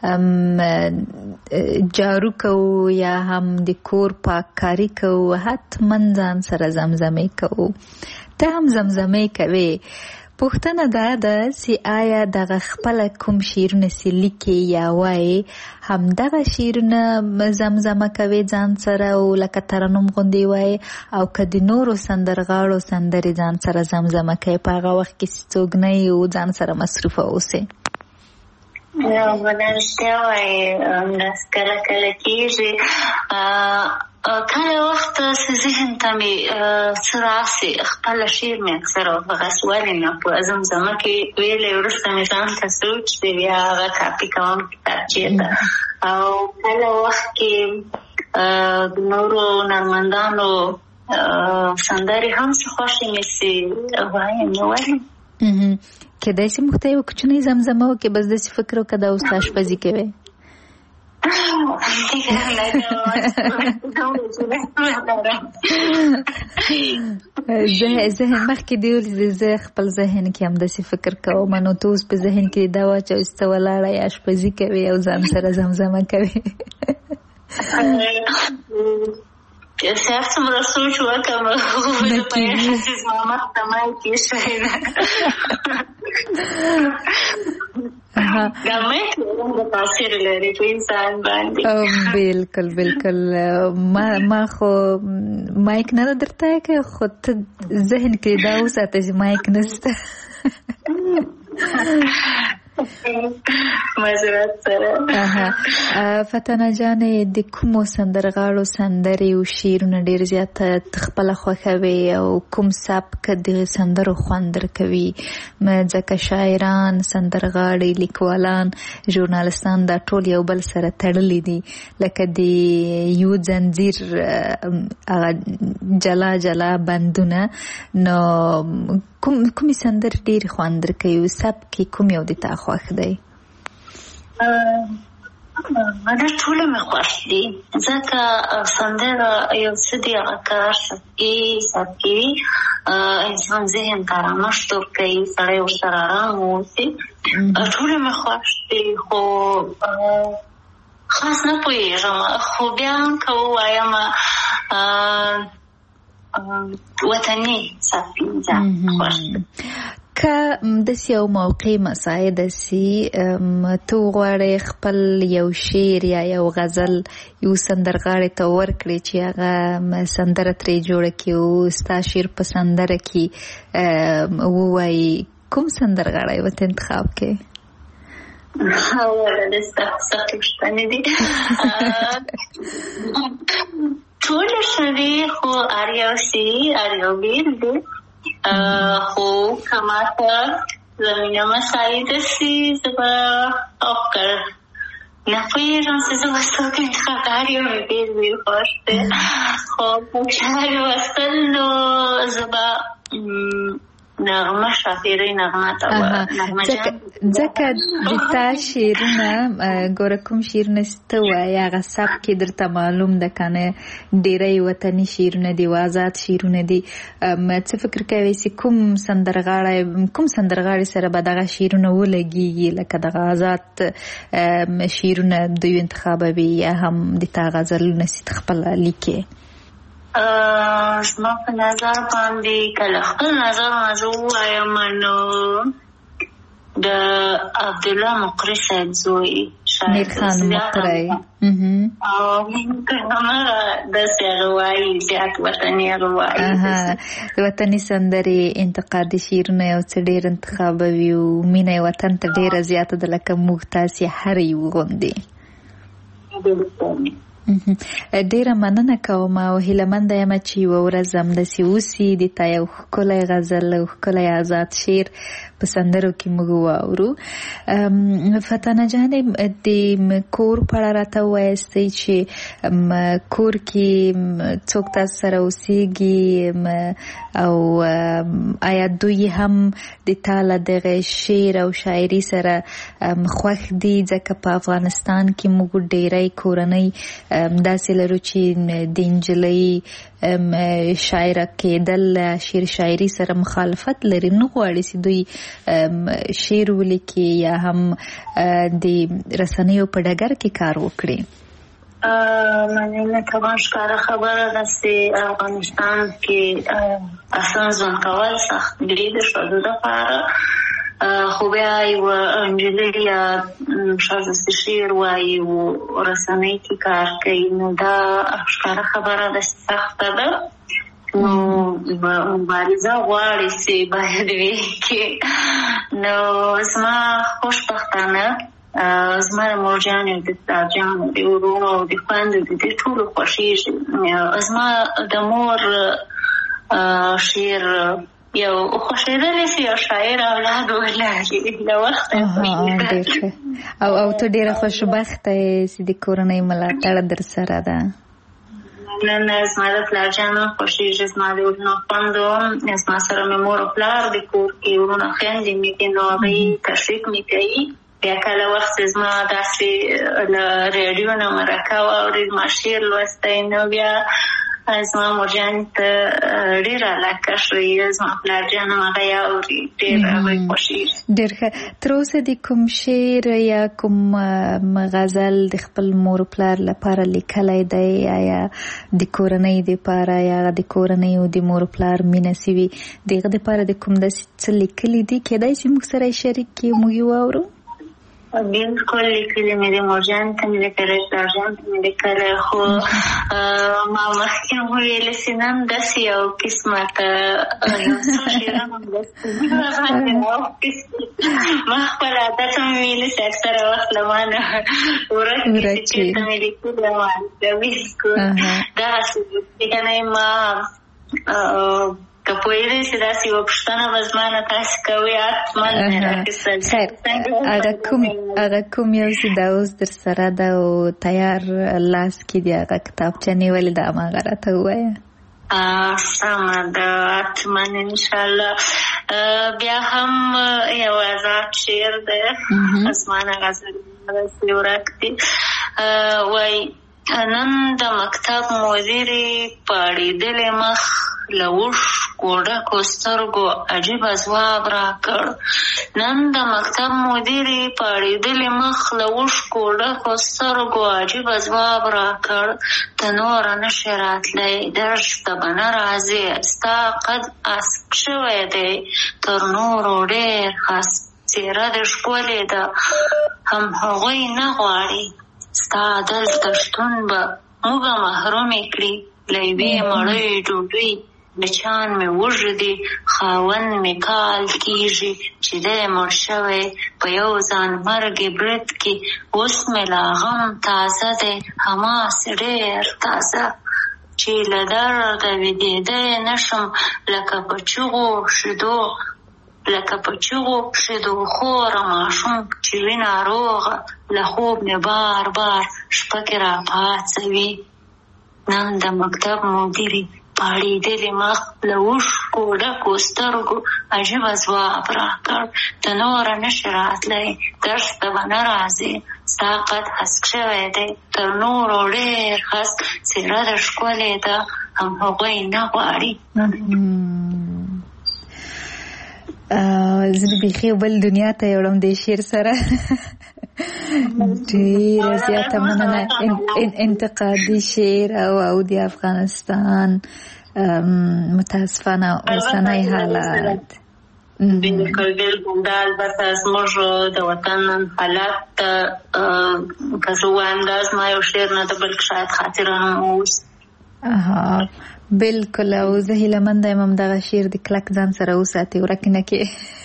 S3: جارو کوو یا هم د کور پاککاري کوو حتما ځان سره زمزمې کوو. ته هم زمزمې کوي. پوښتنه دا ده چې آیا دغه خپل کوم شعرونه چې لیکي یا وایي همدغه شعرونه زمزمه کوي ځان سره او لکه ترنم غوندې وایي او که د نورو سندرغاړو سندرې ځان سره زمزمه کوي په هغه وخت کې چې څوک نه یې او ځان سره مصروفه اوسئ؟
S4: رښتیا وایي همداسې کله کله کېږي. کله وخت چې ذهن ته مې څه راسي خپله شعر مې اکثره هغسې ولې نه په زمزمه کې ویلی وروسته مې ځان ته سوچ دی بیا هغه کاپي کوم کتابچې ته او کله وخت کې د نورو هنرمندانو سندرې هم څه خوښې مې چې وایم نو ولې
S3: کېدای شي موږ ته یوه کوچنۍ زمزمه وکړې بس داسې فکر وکړه دا اوس اشپزي کوې. ذهن مخکې دی ولې زه خپل ذهن کې هم داسې فکر کوم نو ته اوس په ذهن کې دا واچوه چې ته ولاړه یې اشپزي کوې او ځان سره زمزمه کوې.
S4: هر څومره سوچ وکړم خو په احساس زما مخ ته مایکې شوی ده. دا مایک د تاثیر لري په انسان باندې.
S3: بالکل بالکل. ما خو مایک نه درته که خو ته ذهن کې دا وساته چې مایک نشته.
S4: مزرات سره.
S3: فتانه جانې د کومو سندرغاړو سندرې او شعرونه ډېر زیاته خپله خوښوي او کوم سبک د سندرو خوند درکوي؟ ځکه شاعران، سندرغاړي، لیکوالان، ژورنالستان دا ټول یو بل سره تړلي دي لکه د یو زنځیر جلا جلا بندونه. نو کومې سندرې ډېرې خوند درکوي او سبک کوم یو د تا خوښ دی؟
S4: دا ټوله مې خوښ دي ځکه سندره یو څه دی هغه کار سبکي وي انسان ذهن ته آرامښت ورکوي سړی ورسره ارام واوسي. ټوله مې خوښ دي خو خاص نه پوهېږم خو بیا هم که ووایم وطني سفینځه خوښ
S3: که داسې یو موقع مساعد داسې ته وغواړې خپل یو شعر یا یو غزل یو سندرغاړي ته ورکړې چې هغه سندره ترې جوړه کړي او ستا شعر په سندره کې ووایي، کوم سندرغاړی ورته انتخاب کړې؟
S4: سخت پوښتنې دي. ټول شعري خو هر یو بیل دی، خو کماته زمینه مساعد سی زبا افکر نپویږم چې زه به څوک انتخاب کړم. هر یو مې بیل خوښ دی، خو په شعر وستل نو زه به نغمه شافیری نغمه ته نغمه جان
S3: ځکه د تا شعرونه ګوره کوم شعرونه ته وایي هغه سبک کې درته معلوم ده که نه، ډېری وطني شعرونه دي، آزاد شعرونه دي. څه فکر کوئ چې کوم سندرغاړي سره به دغه شعرونه ولګېږي لکه دغه آزاد شعرونه دوی انتخابوي یا هم د تا غزلونه چې ته خپله لیکې؟
S4: زما په نظر باندې کله خپل نظر زه ووایم نو د عبدالله مقری صاحب زوی
S3: میرخان مقری
S4: او همغه داسې هغه وایي زیات وطني هغه وایي
S3: د وطني سندرې انتقادي شعرونه یو څه ډېر انتخابوي او مینه یې وطن ته ډېره زیاته ده لکه موږ تاسې هر یو غوندې. ډیره مننه کوم او هیلهمنده یم چې یوه ورځ همداسې وسي د تا یو ښکلی غزل او ښکلی آزاد شعر په سندرو کې موږ واورو. فتانه جانې د کور په اړه راته ووایاستئ چې کور کې څوک تاسو سره اوسېږي او آیا دوی هم د تا له دغه شعر او شاعري سره خوښ دي؟ ځکه په افغانستان کې موږ ډېری کورنۍ داسې لرو چې د نجلۍ شاعره کېدل شعر شاعري سره مخالفت لري، نه غواړي چې دوی شعر ولیکي یا هم د رسنیو په ډګر کې کار وکړي.
S4: مننه کوم. ښکاره خبره ده چې افغانستان کې اصلا ژوند کول سخت دي د ښځو دپاره، خو بیا یوه نجلۍ یا ښځه چې شعر وایي او رسنۍ کې کار کوي نو دا ښکاره خبره ده چې سخته ده. نو مبارزه غواړي چې باید وکړي. نو زما خوشبختانه زما د مورجانې او د پلارجانو د ورونو او د خویندو د دې ټولو خوښېږي. زما د مور شعر یو خوښېدلی چې یو شاعر اولاد ولري له وخته.
S3: او ته ډېره خوشبخته یې چې د کورنۍ ملاتړ در سره ده.
S4: نن زما د پلارجانو خوښېږي، زما د ورونو خویندو، زما سره مې مور او پلار د کور کې ورونه خویندې مې دي نو هغوی تشویق مې کوي. بیا کله وخت زما داسې له ریډیو نه مرکه واوري زما شعر لوستی نو بیا زما مورجانې ته ډېره علاقه ښیي، زما پلارجان هم هغه یې اوري، ډېر هغوی خوښېږي.
S3: ډېر ښه. تر اوسه د کوم شعر یا کوم غزل د خپل مور پلار لپاره لیکلی دی؟ یا د کورنۍ دپاره یا د کورنۍ او د مور پلار مینه سوي د هغه دپاره د کوم داسې څه لیکلي دي کیدای چې موږ سره یې شریک کړي موږ یې واورو؟
S4: بالکل لیکلي مې دي، مورجان ته مې لیکلی، پلارجان ته مې لیکلی، خو ما مخکې هم وویلې چې نن داسې یو قسمته یو څو شعرونه هم داسې ما خپل عادت هم ویلې چې اکثره وخت له ما نه ورک دي چې چېرته مې لیکلي ما بالکل دغسې که نه ما که پوهېدی چې داسې یوه پوښتنه به زما نه تاسې کوئ حتما مې راخیستل.
S3: خیر، هغه کوم یو چې دا اوس در سره ده او تیار لاس کې دی هغه کتابچه نیولې ده هماغه راته ووایه.
S4: سمه ده، حتما انشاءالله. بیا هم یو آزاد شعر دی، زما نه غزل داسې ورک دي. وایي نن د مکتب مدیرې په اړېدلې مخ له اوښکو ډکو سترګو عجیبه ځواب راکړ. نن د مکتب مدیرې پاړېدلې مخ له اوښکو ډکو سترګو عجیبه ځواب راکړ. ته نوره نشې راتلی، درس ته به نه راځې، ستا قد اسک شوی دی تر نورو ډېر خاص، څېره دې ښکلې ده هم هغوی نه غواړي، ستا دلته شتون به موږه محرومې کړي له یوې مړۍ ډوډۍ. بچیان مې وږي دي، خاوند مې کال کېږي چې دی مړ شوی په یو ځان مرګې برید کې. اوس مې لا غم تازه دی، هماسې ډېر تازه، چې له درده ویدېدی نشم لکه په چغو شیدو خوره ماشوم چې وي ناروغه، له خوب مې بار بار شپه کې راپاڅوي. نن د مکتب مدیرې پاړېدلې مخ له اوښکو ډکو سترګو عجیبه ځواب راکړ. ته نوره نشې راتلی، درس ته به نه راځې، ستا قد هسک شوی دی تر نورو ډېر هسک، څېره دې ښکلې ده هم هغوی نه غواړي.
S3: زه بیخي بل دنیا ته یوړم دې شعر سره. ډېره زیاته مننه. انتقادي شعر او د افغانستان متاسفانه اوسنی حالات.
S4: بالکل دا البته زموږ د وطن حالات ته که زه ووایم دا زما یو شعر نه ده بلکې شاید خاطره هم اوس.
S3: بالکل. او زه هیلهمنده یم همدغه شعر د کلک ځان سره وساتې، ورک نه کې.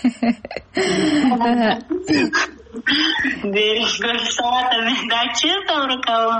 S4: بالکل ساته مې دا چېرته ورکوم.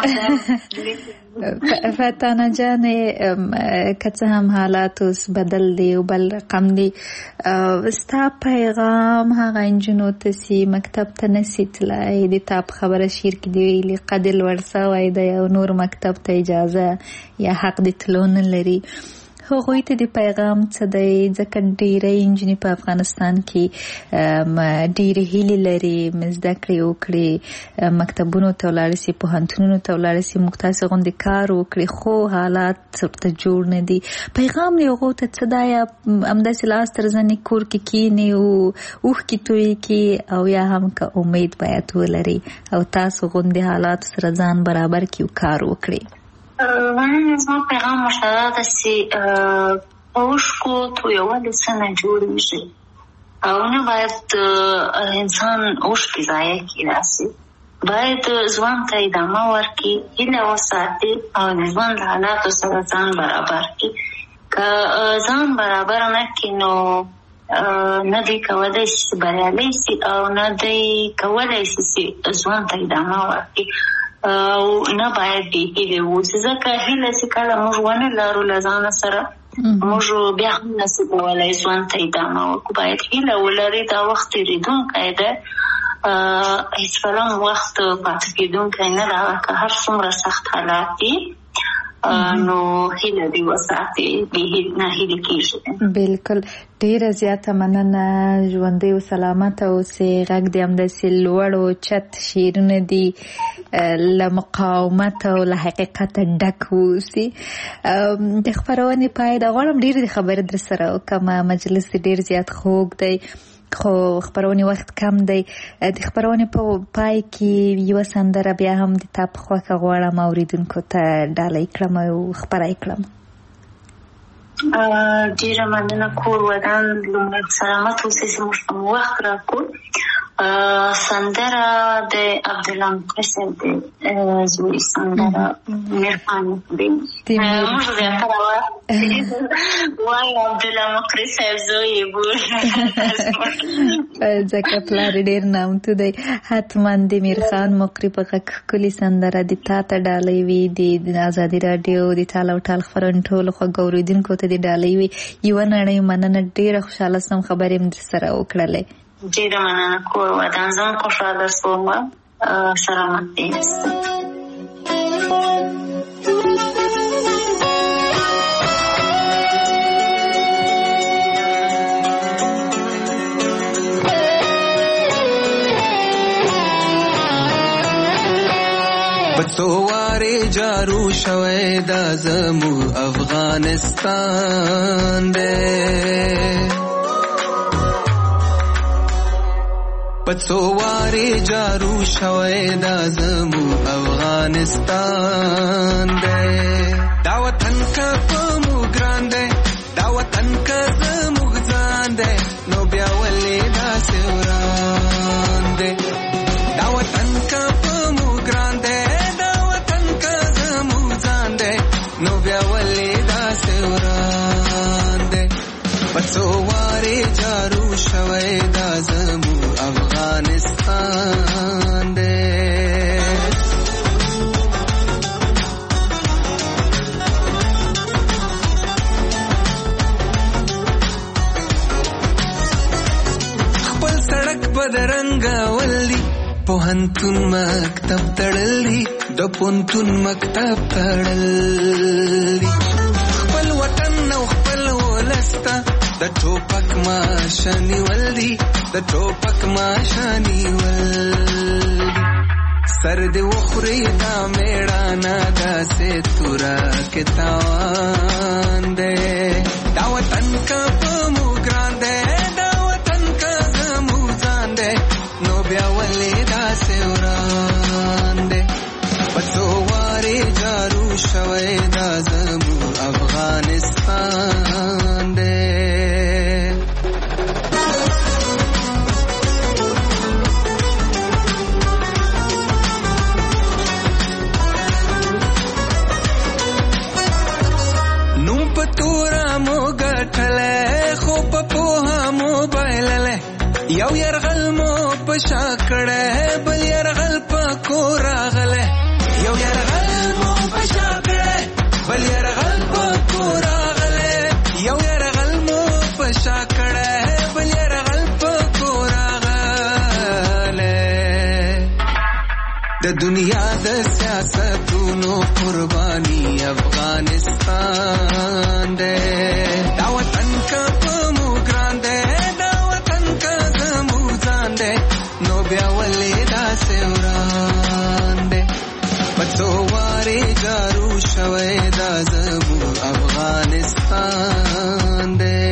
S3: فتانه جانې که څه هم حالات اوس بدل دی او بل رقم دی، ستا پیغام هغه نجونو ته چې مکتب ته نسي تلای، د تا په خبره شعر کې دی ویلي قد لوړ سوی دی او نور مکتب ته اجازه یا حق د تلو نه لري، هغوی ته د پیغام څه دی؟ ځکه ډېری نجونې په افغانستان کې ډېرې هیلې لري زده کړې وکړي، مکتبونو ته ولاړې سي، پوهنتونونو ته ولاړې سي، موږ تاسې غوندې کار وکړي، خو حالات ورته جوړ نه دي. پیغام یې هغو ته څه دی؟ یا همداسې لاس تر زنې کور کې کښېني او اوښکې تویې کړي، او یا هم که امید باید ولري او تاسو غوندې حالاتو سره ځان برابر کړي او کار وکړي؟
S4: زما پیغام ورته دا ده چې په اوښکو تویولو څه نه جوړېږي او نه باید انسان اوښکې ضایع کړي. داسې باید ژوند ته ادامه ورکړي، هیله وساتي او د ژوند له حالاتو سره ځان برابر کړي. که ځان برابر نه کړي نو نه دی کولی شي بریالی شي او نه دی کولی شي چې ژوند ته ادامه ورکړي او نه باید بې هیلې اوسي. ځکه هیله چې کله موږ ونه لرو له ځانه سره موږ بیا هم نشو کولی ژوند ته ادامه ورکړو. باید هیله ولري، دا وخت تېرېدونکی دی، هېڅکله هم وخت پاتې کېدونکی نه ده. که هر څومره سخت حالات دي نو هیله دې وساتې، نه هیلې کېږي.
S3: بالکل. ډېره زیاته مننه. ژوندی او سلامته اوسې. غږ دې همداسې لوړ او چت شعرونه دي له مقاومت او له حقیقته ډک اوسي. د خپرونې پای د غواړم ډېرې خبرې در سره وکړم، مجلس ډېر زیات خوږ دی خو خپرونې وخت کم دی. د خپرونې په پای کې یوه سندره بیا هم د تا په خوښه غواړم اورېدونکو ته ډالۍ کړم او خپره یې کړم.
S4: ډېره مننه. کور ودان لومړی سلامت اوسئ چې موږ ته وخت راکړو. سندره د عبدالله مقری صاحب دی، زوی سندره میرخان دی. موږ زیاتره وایو عبدالله مقری صاحب زوی یې بولو
S3: ځکه پلار ډېر نامتو دی. حتما د میرخان مقری په غږ ښکلې سندره د تا ته ډالۍ وي، د ازادي راډیو د ټال او ټال خپرونې ټولو خوږ اورېدونکو ته د ډالۍ وي. یوه نړۍ مننه. ډېره خوشحاله شوم خبرې مې درسره وکړلې.
S4: ډېره مننه. کور ودان. زه هم خوشحاله شوم. سلامت دې یاست.
S5: بڅو واره
S6: جارو شوی دا زمو افغانستان دے پڅواري جارو شوی دا زمو افغانستان دے دا وطن کا پمو ګران دے دا وطن کا زمو ځان دے نو بیا ولې دا سوران دے دا وطن کا پمو ګران دے دا وطن کا زمو ځان دے نو بیا ولې دا سوران دے پڅواري جارو شوی دا زمو افغانستان دے خپل سړک بدرنګ ولي پوهنتون مکتب تړلی د پونتون مکتب تړلی خپل وطن او خپل ولستا د ټوپک ماشانی ولدي د ټوپک ماشانی ولدي سر دې وخوري دا میړانا داسې تورا کې تاوان دې دا وطن کا پمو ګران دې دا وطن کا زمو ځان دې نو بیا ولې داسې وران دې پڅواري جارو شوی دا زمو افغانستان دې یو يرغل مو پشا کړه بل يرغل پکو راغله یو يرغل مو پشا کړه بل يرغل پکو راغله یو يرغل مو پشا کړه بل يرغل پکو راغله د دنیا د سیاستونو قرباني افغانستان دې دا وطن کا پمو ګران دې نو بیا ولې دا سوران دې پڅواري جارو شوی دا زمو افغانستان دې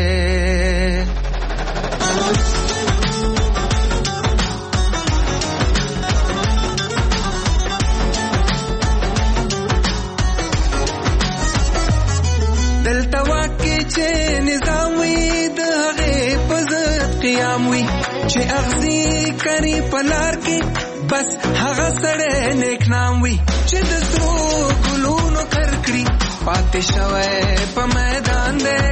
S6: دلته واکې چې نظام وي د هغې په ضد قیام وي چې اغزي کری پلار کې بس هغه سړی نیک نام وي چې د سرو ګلونو کرکړي پاتې شوی په میدان دی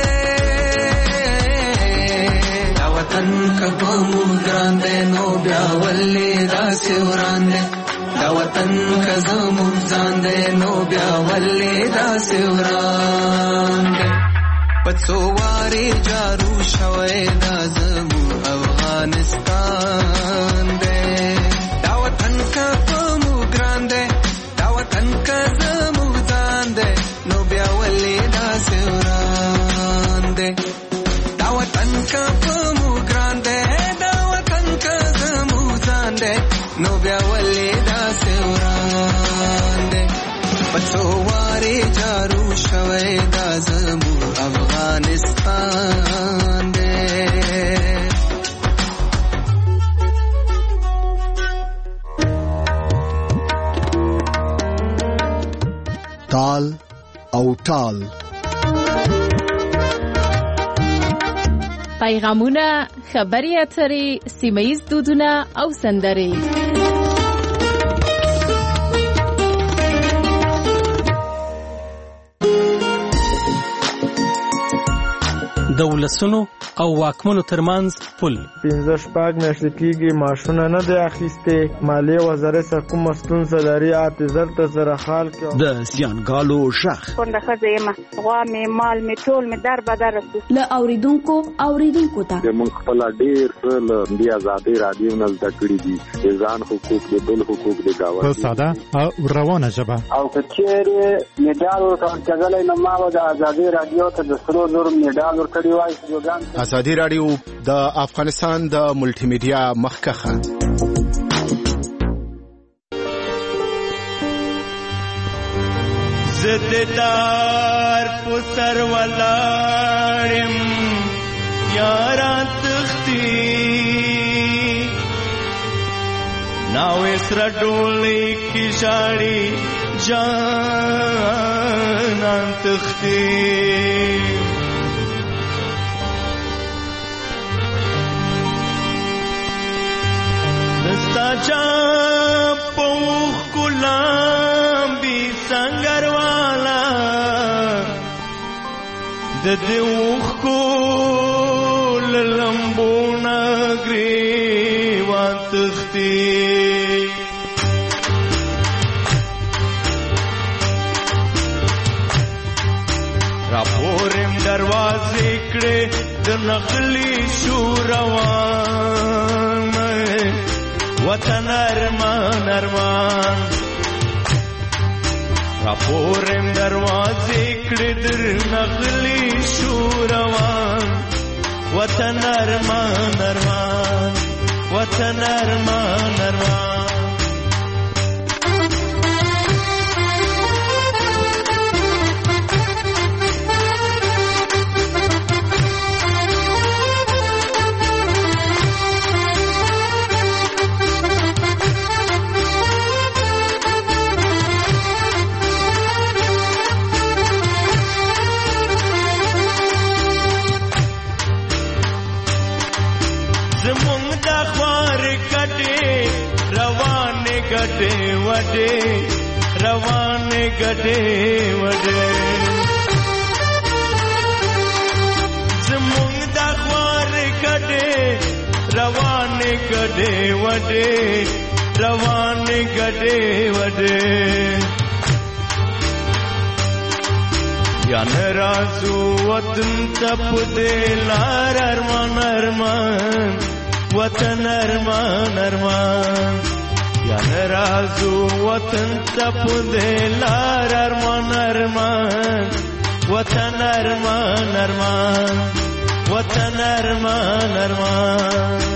S6: دا وطن که پمو ګران دی نو بیا ولې داسې وران دی دا وطن که زموږ ځان دی نو بیا ولې داسې وران دی پڅواري جارو شوی دا زمو افغانستان دے دا وطن کا پمو ګران دے دا وطن کا زمو ځان دے نو بیا ولې دا سوران دے دا وطن کا پمو ګران دے دا وطن کا زمو ځان دے نو بیا ولې دا سوران دے پڅواري جارو شوی دا زمو افغانستان دے
S1: تال او ټال
S2: پیغامونه خبري اترې سیمه‌ییز دودونه او سندرې
S7: د ولسونو او واکمنو ترمنځ پل
S8: 15 میاشتې کېږي معاشونه نه دی اخیستې مالیې وزارت سره کومه ستونزه لري اعتذار ته سره حال کې
S9: د زیانګالو شخ
S10: کونډه ښځه یم غوا مې مال مې ټول مې در بدر رسو
S11: له اوریدونکو ته
S12: موږ خپل ډېر له دې ازادي رادیو نه زده کړي دي ځان حقوق د بل حقوق د گاوه
S13: په ساده او روانه ژبه
S14: او کچېره میډال ورکړل نو ما د ازادي رادیو ته د سرو زور میډال ورکړی وای
S15: ازادي رادیو د افغانستان د ملټي میډیا مخکخه
S5: زددار پسر ولارم یاران تختی ناو اسرا ڈولی کی شاڑی جانان تختی دستا جان پوخ کلام بی سنگر والا ددوخ کول لمبونا گریوان تختی راپورم دروازے کڑے د نقلی شو روان وطن ارمان ارمان راپورم دروازے کڑے در نقلی شو روان وطن ارمان ارمان وطن ارمان ارمان गडे वडे रवाने गडे वडे ज़मुंग दा ख्वार गडे रवाने गडे वडे रवाने गडे वडे यान राजू वतन तप दे लार अरमान अरमान वतन अरमान अरमान यान राजू वतन तप दे लार अरमान अरमान वतन अरमान अरमान वतन अरमान अरमान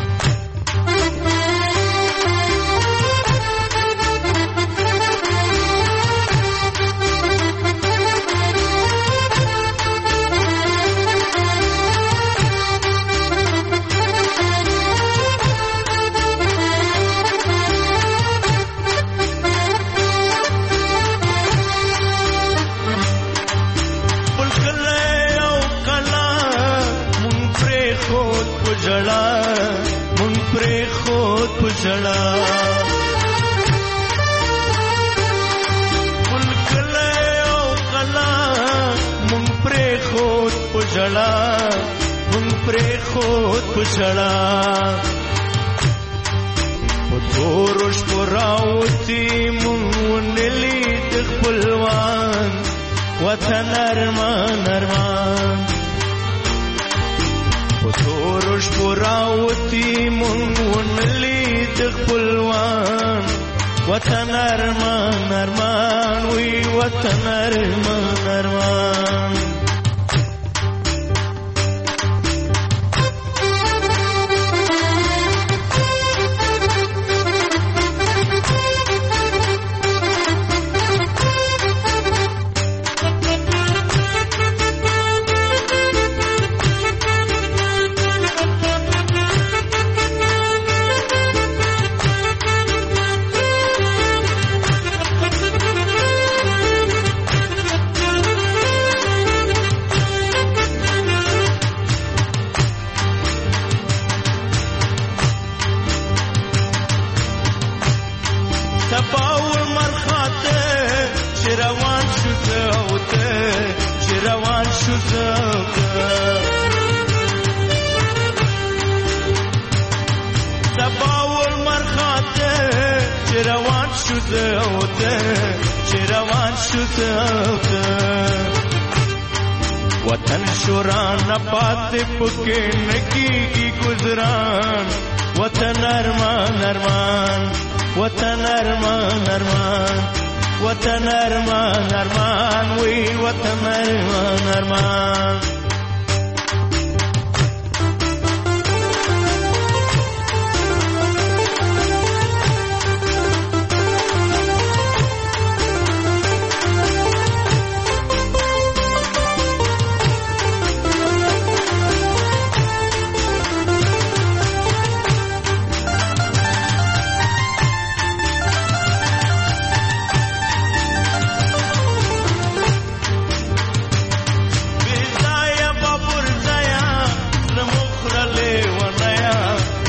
S5: पुजड़ा मुन प्रे खोद पुजड़ा पुलकले ओ कला मुन प्रे खोद पुजड़ा मुन प्रे खोद पुजड़ा पुरोष पुराउती मुन नीली तखपुलवान वतन अरमान अरमान पुरुष पुरावती मुनली तखपुलवान वतन अरमान अरमान वी वतन अरमान अरमान वतन शुरान पाते पुके नकी की गुजरान वतन अरमान अरमान वतन अरमान अरमान वतन अरमान अरमान वी वतन अरमान अरमान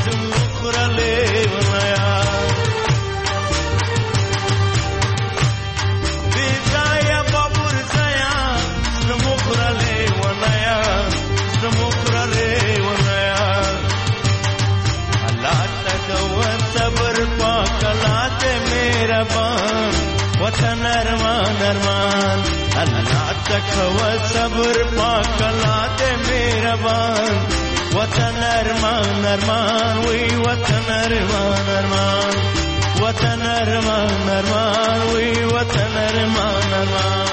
S5: زمخرلې ونیا بیځایا بابور ځایا زمخرلې ونیا زمخرلې ونیا الله تکو صبر پاکلات مهربان وطن ارمان ارمان اللہ تکو صبر پاکلات مهربان وطن ارمان ارمان وی وطن ارمان ارمان وطن ارمان ارمان وی وطن ارمان ارمان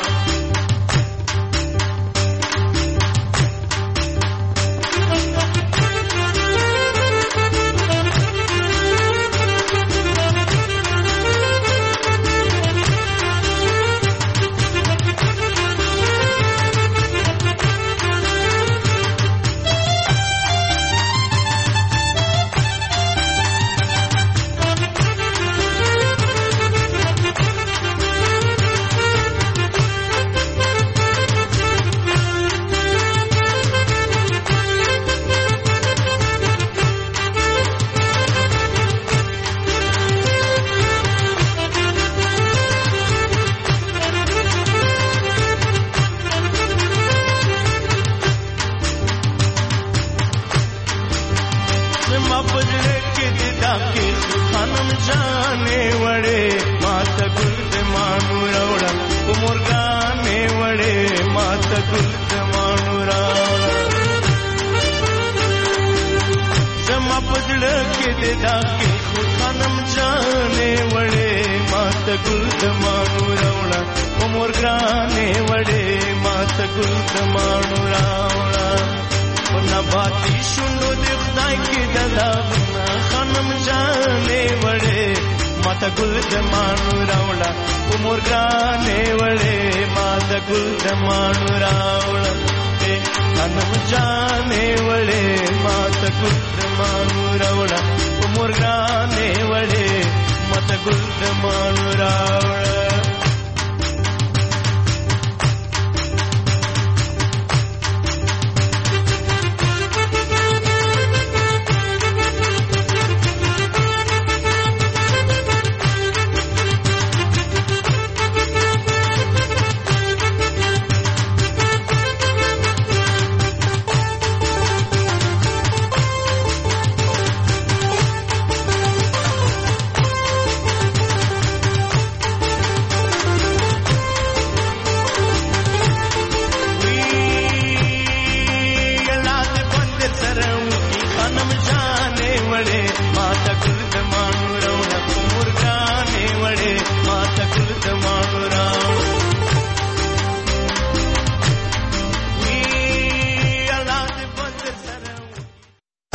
S16: माता गुल मानू रावण